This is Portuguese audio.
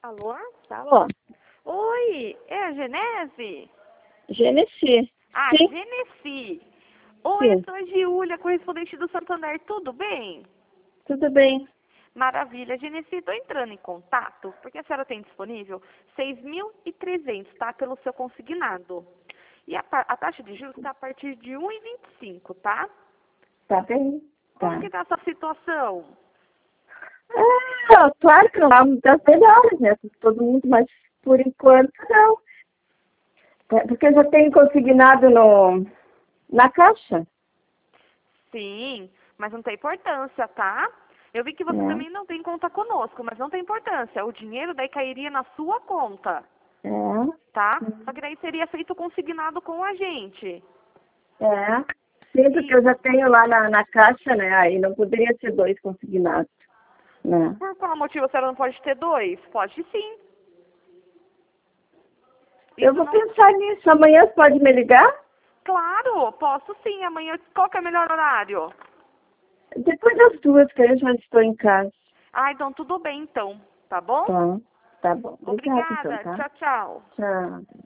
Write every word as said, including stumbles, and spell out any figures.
Alô? Alô? Oi, é a Genese? Genesi. Ah, Sim, Genesi. Oi, eu sim. sou a Giulia, correspondente do Santander, tudo bem? Tudo bem. Maravilha. Genesi, estou entrando em contato, porque a senhora tem disponível seis mil e trezentos, tá? Pelo seu consignado. E a, pa- a taxa de juros está a partir de um vírgula vinte e cinco, tá? Tá bem. Como Tá. que tá a sua situação? Ah, claro que não há muitas melhores, né? Todo mundo, mas por enquanto não. É, porque eu já tenho consignado no, na caixa. Sim, mas não tem importância, tá? Eu vi que você também É, não tem conta conosco, mas não tem importância. O dinheiro daí cairia na sua conta, é, tá? Só que daí seria feito consignado com a gente. é. Sim, porque eu já Isso. tenho lá na, na caixa, né? Aí não poderia ser dois consignados, né? Por qual motivo a senhora não pode ter dois? Pode sim. Eu Isso vou não. pensar nisso. Amanhã você pode me ligar? Claro, posso sim. Amanhã, qual que é o melhor horário? Depois das duas, que eu já estou em casa. Ah, então tudo bem então, tá bom? Tá, tá bom. Obrigada, então, Obrigada. tá? Tchau, tchau. Tchau.